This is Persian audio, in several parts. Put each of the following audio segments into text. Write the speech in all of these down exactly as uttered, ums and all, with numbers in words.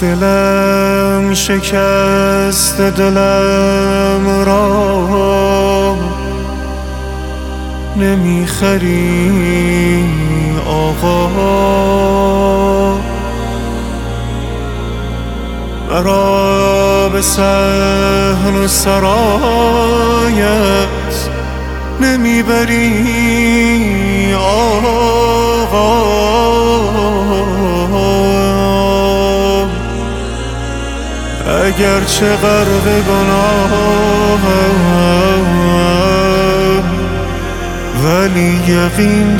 دلم شکست دلم را نمیخری آقا، مرا به صحن و سرایت نمیبری آقا. اگرچه غرق گناهم ولی یقین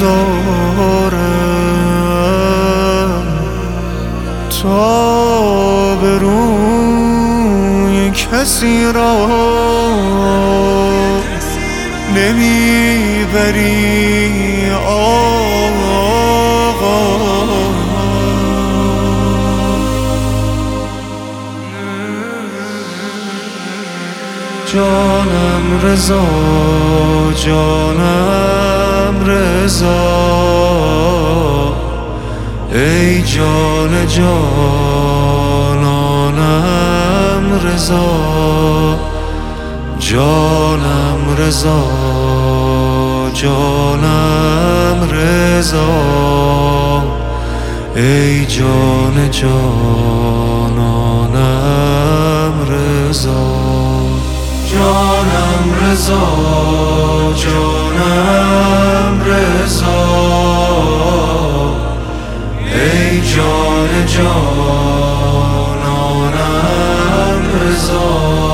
دارم تا به روی کسی را نمیبری آقا. جانم رضا، جانم رضا، ای جان جانانم رضا، جانم رضا، جانم رضا، ای جان جانانم رضا. جانم رضا، جانم رضا، ای جان جانانم رضا،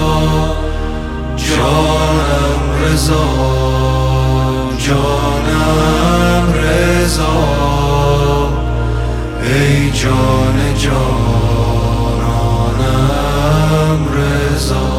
جانم رضا، جانم رضا، ای جان جانانم رضا.